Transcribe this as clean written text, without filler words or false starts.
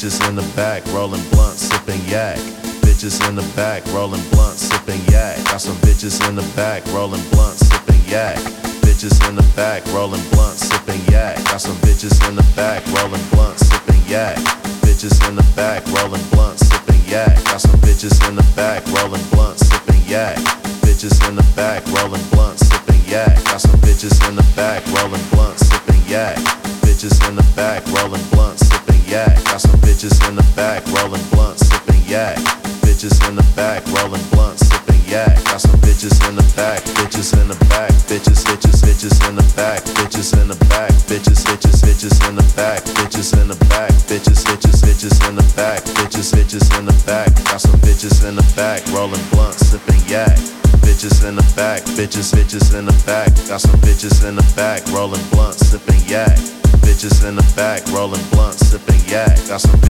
Bitches in the back, rolling blunts, sipping yak. Bitches in the back, rolling blunts, sipping yak. Got some bitches in the back, rolling blunts, sipping yak. Bitches in the back, rolling blunts, sipping yak. Got some bitches in the back, rolling blunts, sipping yak. Bitches in the back, rolling blunts, sipping yak. Got some bitches in the back, rolling blunts, sipping yak. Bitches in the back, rolling blunts, sipping yak. Got some bitches in the back, rolling blunts, sipping yak. Bitches in the back, rolling blunts, sipping yak. Got some bitches in the back, rolling blunts, sipping yak. Bitches in the back, rolling blunts, sipping yak. Got some bitches in the back, bitches in the back, bitches in the back, bitches in the back, bitches in the back, bitches in the back, bitches in the back, bitches in the back. Got some bitches in the back, rolling blunts, sipping yak. Bitches in the back, bitches in the back. Got some bitches in the back, rolling blunts, sipping yak. Bitches in the back, rolling blunts, sipping yak. Got some